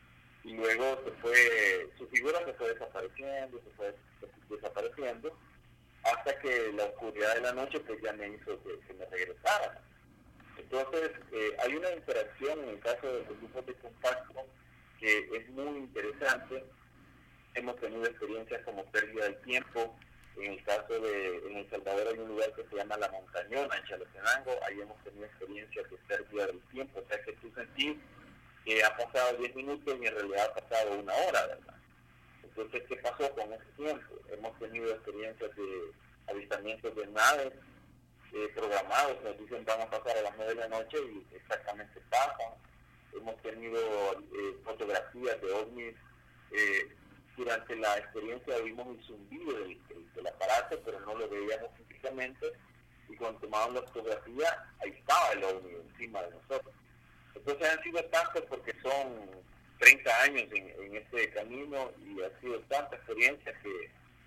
y luego se fue, su figura se fue desapareciendo, se fue desapareciendo, hasta que la oscuridad de la noche pues ya me hizo que, que me regresara. Entonces eh, hay una interacción en el caso de los grupos de contacto que es muy interesante. Hemos tenido experiencias como pérdida del tiempo. En el caso de, en El Salvador hay un lugar que se llama La Montañona, en Chalatenango, ahí hemos tenido experiencias de pérdida del tiempo, o sea que tú sentís que ha pasado diez minutos y en realidad ha pasado una hora, ¿verdad? Entonces, ¿qué pasó con ese tiempo? Hemos tenido experiencias de avistamientos de naves eh, programados, nos dicen van a pasar a las nueve de la noche y exactamente pasan. Hemos tenido eh, fotografías de ovnis. Eh, durante la experiencia vimos el zumbido del, del, del aparato, pero no lo veíamos físicamente, y cuando tomaban la fotografía, ahí estaba el ovni encima de nosotros. Entonces han sido tantos porque son treinta años en, en este camino y ha sido tanta experiencia que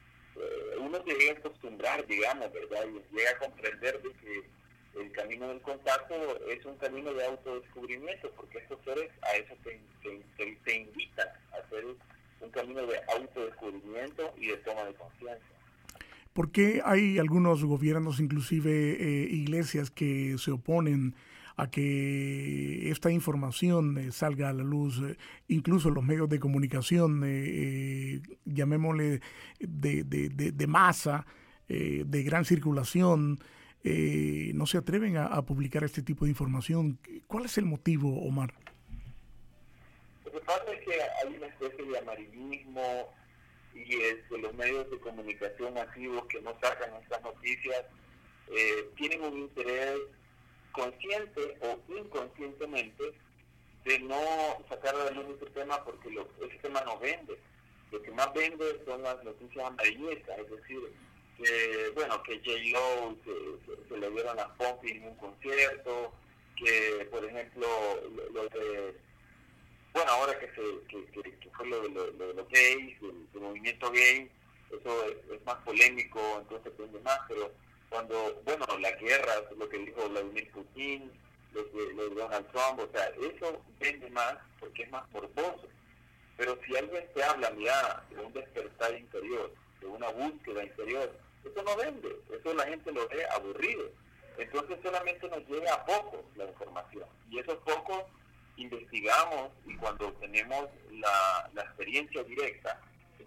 eh, uno se llega a acostumbrar, digamos, ¿verdad? Y llega a comprender de que el camino del contacto es un camino de autodescubrimiento, porque estos seres a eso te, te, te, te invitan a hacer un camino de autodescubrimiento y de toma de conciencia. ¿Por qué hay algunos gobiernos, inclusive eh, iglesias, que se oponen a que esta información eh, salga a la luz? Eh, incluso los medios de comunicación, eh, eh, llamémosle de, de, de, de masa, eh, de gran circulación, eh, no se atreven a, a publicar este tipo de información. ¿Cuál es el motivo, Omar? Lo que pasa es que hay una especie de amarillismo y este, los medios de comunicación masivos que no sacan estas noticias eh, tienen un interés consciente o inconscientemente de no sacar a la luz este tema porque lo, ese tema no vende. Lo que más vende son las noticias amarillistas, es decir, que bueno, que J-Lo se, se, se le dieron las pompis en un concierto, que por ejemplo lo, lo de bueno, ahora que, se, que, que, que fue lo de lo, lo, los gays, el, el movimiento gay, eso es, es más polémico, entonces vende más, pero cuando, bueno, la guerra, lo que dijo Vladimir Putin, lo que lo de Donald Trump, o sea, eso vende más porque es más morboso. Pero si alguien te habla, mira, de un despertar interior, de una búsqueda interior, eso no vende, eso la gente lo ve aburrido. Entonces solamente nos llega a poco la información, y esos pocos investigamos, y cuando tenemos la, la experiencia directa,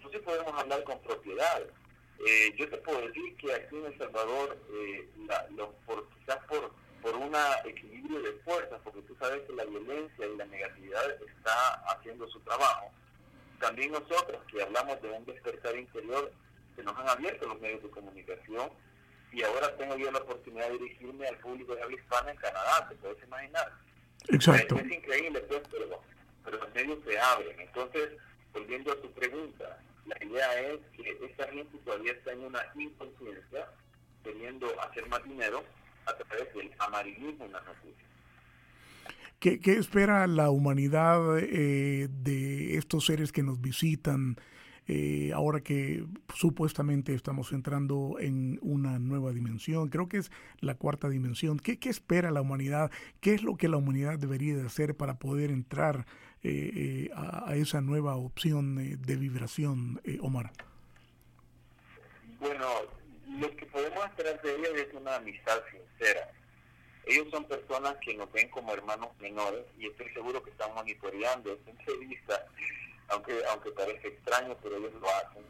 entonces podemos hablar con propiedad. Eh, yo te puedo decir que aquí en El Salvador, eh, la, lo, por, quizás por, por un equilibrio de fuerzas, porque tú sabes que la violencia y la negatividad está haciendo su trabajo, también nosotros que hablamos de un despertar interior, se nos han abierto los medios de comunicación, y ahora tengo yo la oportunidad de dirigirme al público de habla hispana en Canadá, ¿te puedes imaginar? Exacto. Es, es increíble, pues, pero, pero los medios se abren. Entonces, volviendo a tu pregunta, la idea es que esta gente todavía está en una inconsciencia, queriendo hacer más dinero a través del amarillismo en las noticias. ¿Qué, qué espera la humanidad eh, de estos seres que nos visitan eh, ahora que supuestamente estamos entrando en una nueva dimensión? Creo que es la cuarta dimensión. ¿Qué, qué espera la humanidad? ¿Qué es lo que la humanidad debería de hacer para poder entrar eh, eh, a, a esa nueva opción eh, de vibración, eh, Omar? Bueno, lo que podemos esperar de ellos es una amistad sincera. Ellos son personas que nos ven como hermanos menores, y estoy seguro que están monitoreando esta entrevista, aunque aunque parece extraño, pero ellos lo hacen.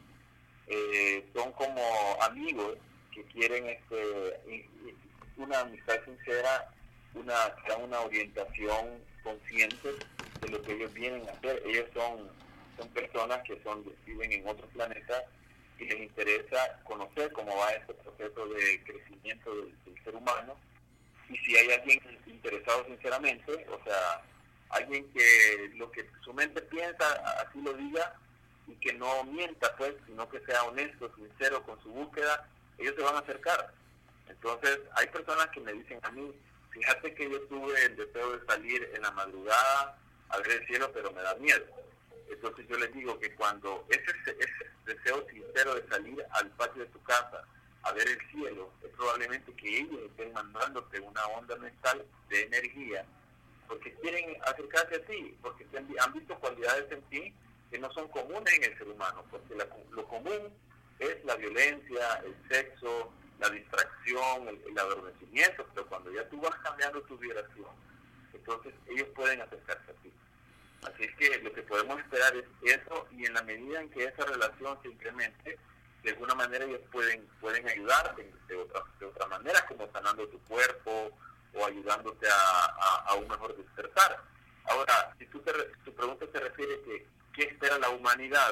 Eh, son como amigos que quieren este una amistad sincera, una, una orientación consciente de lo que ellos vienen a hacer. Ellos son, son personas que son viven en otro planeta y les interesa conocer cómo va este proceso de crecimiento del, del ser humano. Y si hay alguien interesado sinceramente, o sea, alguien que lo que su mente piensa, así lo diga, y que no mienta, pues, sino que sea honesto, sincero con su búsqueda, ellos se van a acercar. Entonces, hay personas que me dicen a mí, fíjate que yo tuve el deseo de salir en la madrugada a ver el cielo, pero me da miedo. Entonces yo les digo que cuando ese, ese deseo sincero de salir al patio de tu casa a ver el cielo, es probablemente que ellos estén mandándote una onda mental de energía, porque quieren acercarse a ti, porque han visto cualidades en ti que no son comunes en el ser humano, porque la, lo común es la violencia, el sexo, la distracción, el, el adormecimiento, pero cuando ya tú vas cambiando tu vibración, entonces ellos pueden acercarse a ti. Así es que lo que podemos esperar es eso, y en la medida en que esa relación se incremente, de alguna manera ellos pueden pueden ayudarte de otra, de otra manera, como sanando tu cuerpo o ayudándote a, a, a un mejor despertar. Ahora, si tú te, tu pregunta se refiere a que, qué espera la humanidad,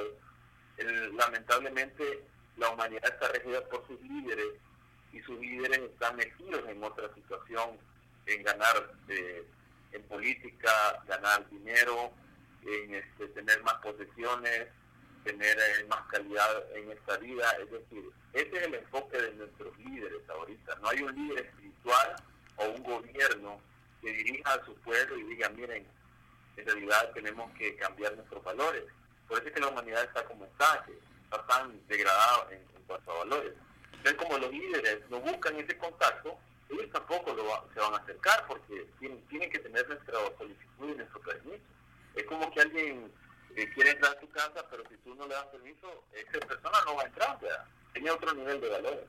el, lamentablemente la humanidad está regida por sus líderes, y sus líderes están metidos en otra situación, en ganar eh, en política, ganar dinero, en este, tener más posesiones, tener eh, más calidad en esta vida. Es decir, ese es el enfoque de nuestros líderes ahorita. No hay un líder espiritual o un gobierno que dirija a su pueblo y diga, miren, en realidad tenemos que cambiar nuestros valores. Por eso es que la humanidad está como está, que está tan degradada en, en cuanto a valores. Entonces, como los líderes no buscan ese contacto, ellos tampoco lo va, se van a acercar, porque tienen, tienen que tener nuestra solicitud y nuestro permiso. Es como que alguien eh, quiere entrar a tu casa, pero si tú no le das permiso, esa persona no va a entrar, ¿verdad? Tiene otro nivel de valores.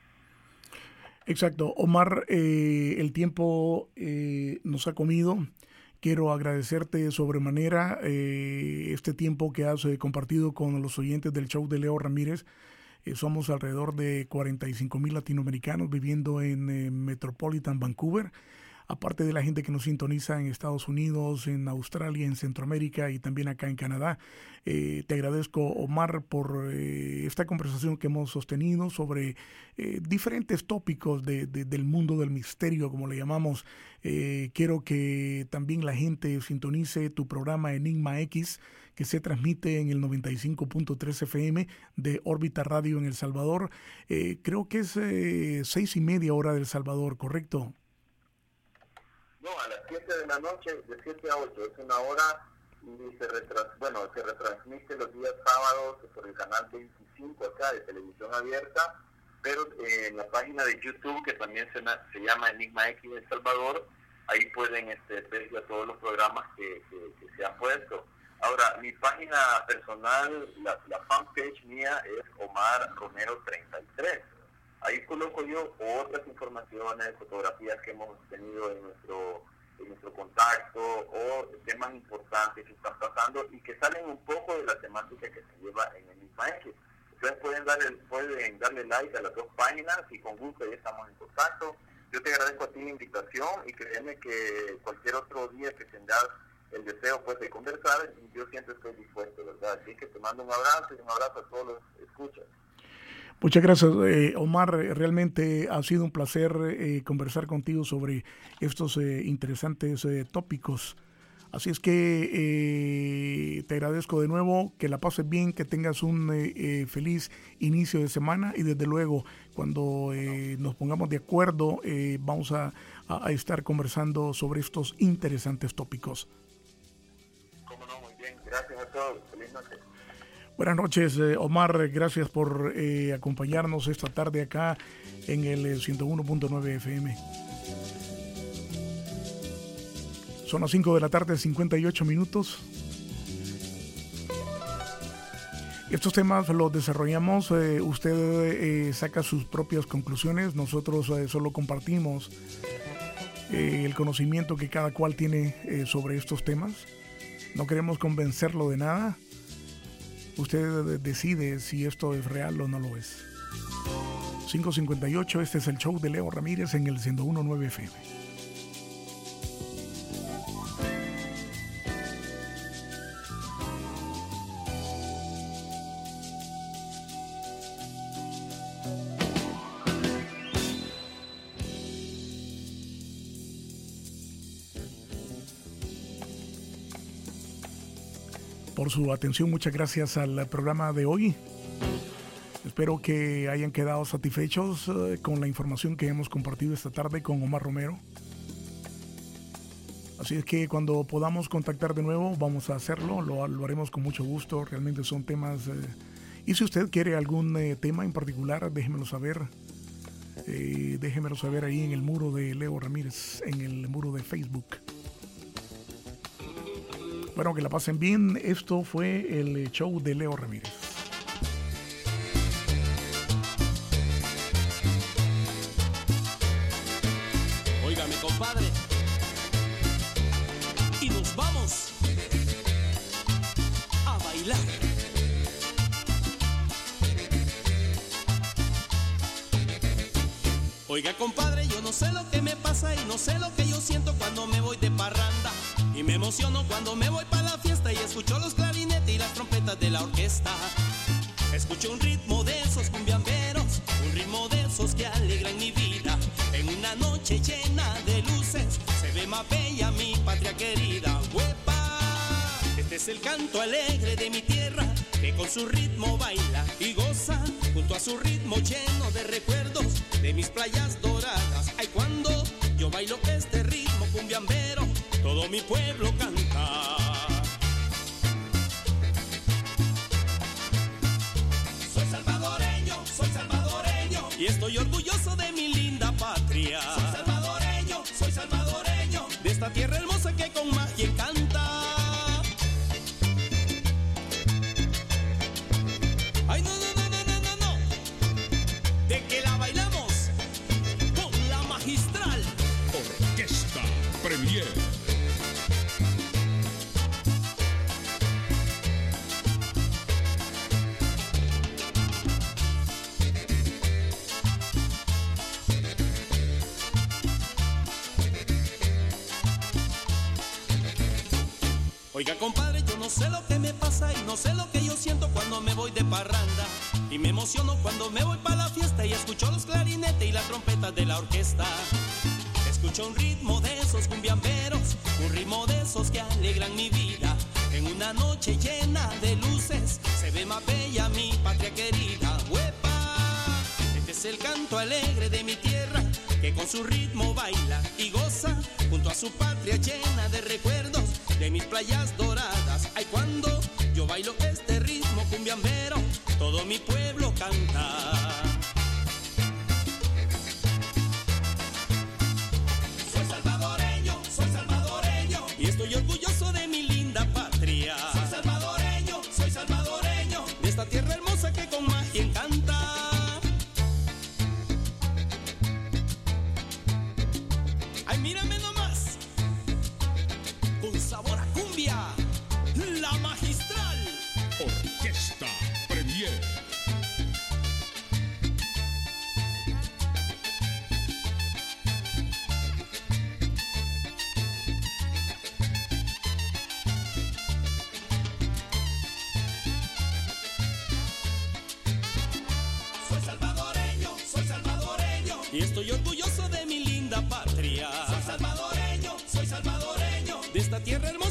Exacto. Omar, eh, el tiempo eh, nos ha comido. Quiero agradecerte sobremanera eh, este tiempo que has eh, compartido con los oyentes del show de Leo Ramírez. Eh, somos alrededor de cuarenta y cinco mil latinoamericanos viviendo en eh, Metropolitan Vancouver, aparte de la gente que nos sintoniza en Estados Unidos, en Australia, en Centroamérica y también acá en Canadá. Eh, te agradezco, Omar, por eh, esta conversación que hemos sostenido sobre eh, diferentes tópicos de, de, del mundo del misterio, como le llamamos. Eh, quiero que también la gente sintonice tu programa Enigma X, que se transmite en el noventa y cinco punto tres F M de Órbita Radio en El Salvador. Eh, creo que es eh, seis y media hora del Salvador, ¿correcto? No, a las siete de la noche, de siete a ocho, es una hora, y se retras, bueno, se retransmite los días sábados por el canal veinticinco acá de televisión abierta, pero eh, en la página de YouTube, que también se, se llama Enigma X El Salvador, ahí pueden este, ver ya todos los programas que, que, que se han puesto. Ahora, mi página personal, la, la fanpage mía es Omar Romero treinta y tres. Ahí coloco yo otras informaciones, fotografías que hemos tenido en nuestro en nuestro contacto, o temas importantes que están pasando y que salen un poco de la temática que se lleva en el Maestro. Ustedes pueden darle, pueden darle like a las dos páginas y con gusto ya estamos en contacto. Yo te agradezco a ti la invitación y créeme que cualquier otro día que tengas el deseo pues de conversar, yo siempre estoy dispuesto, ¿verdad? Así que te mando un abrazo y un abrazo a todos los escuchas. Muchas gracias, eh, Omar. Realmente ha sido un placer eh, conversar contigo sobre estos eh, interesantes eh, tópicos. Así es que eh, te agradezco de nuevo, que la pases bien, que tengas un eh, eh, feliz inicio de semana y desde luego cuando eh, nos pongamos de acuerdo eh, vamos a, a, a estar conversando sobre estos interesantes tópicos. Cómo no, muy bien. Gracias a todos. Feliz noche. Buenas noches, eh, Omar. Gracias por eh, acompañarnos esta tarde acá en el ciento uno punto nueve F M. Son las cinco de la tarde, cincuenta y ocho minutos. Estos temas los desarrollamos, eh, usted eh, saca sus propias conclusiones, nosotros eh, solo compartimos eh, el conocimiento que cada cual tiene eh, sobre estos temas. No queremos convencerlo de nada. Usted decide si esto es real o no lo es. cinco cincuenta y ocho, este es el show de Leo Ramírez en el ciento uno punto nueve F M. Por su atención, muchas gracias al programa de hoy. Espero que hayan quedado satisfechos eh, con la información que hemos compartido esta tarde con Omar Romero. Así es que cuando podamos contactar de nuevo, vamos a hacerlo, lo, lo haremos con mucho gusto. Realmente son temas... Eh, y si usted quiere algún eh, tema en particular, déjemelo saber. Eh, déjemelo saber ahí en el muro de Leo Ramírez, en el muro de Facebook. Bueno, que la pasen bien. Esto fue el show de Leo Ramírez. Óigame, compadre. Y nos vamos a bailar. Oiga, compadre, yo no sé lo que me pasa y no sé lo que yo siento cuando me voy de parranda. Y me emociono cuando me voy para la fiesta y escucho los clarinetes y las trompetas de la orquesta. Escucho un ritmo de esos cumbiamberos, un ritmo de esos que alegran mi vida. En una noche llena de luces se ve más bella mi patria querida. ¡Huepa! Este es el canto alegre de mi tierra, que con su ritmo baila y goza, junto a su ritmo lleno de recuerdos de mis playas doradas. Ay, cuando yo bailo este ritmo cumbiambero, todo mi pueblo canta. Soy salvadoreño, soy salvadoreño, y estoy orgulloso de mi linda patria. Soy salvadoreño, soy salvadoreño, de esta tierra hermosa que con magia encanta. Ay, no, no, no, no, no, no, no, de que la bailamos con la magistral Orquesta Premier. Oiga, compadre, yo no sé lo que me pasa y no sé lo que yo siento cuando me voy de parranda. Y me emociono cuando me voy para la fiesta y escucho los clarinetes y las trompetas de la orquesta. Escucho un ritmo de esos cumbiamberos, un ritmo de esos que alegran mi vida. En una noche llena de luces se ve más bella mi patria querida. ¡Huepa! Este es el canto alegre de mi tierra, que con su ritmo baila y goza, junto a su patria llena de recuerdos de mis playas doradas. Ay, cuando yo bailo este ritmo cumbiambero, todo mi pueblo canta. Soy salvadoreño, soy salvadoreño, y estoy orgulloso de mi linda patria. Soy salvadoreño, soy salvadoreño, de esta tierra hermosa que con magia encanta. Ay, mírame nomás, con sabor a cumbia, la magistral Orquesta Premier. y estoy orgulloso de mi linda patria. Soy salvadoreño, soy salvadoreño, de esta tierra hermosa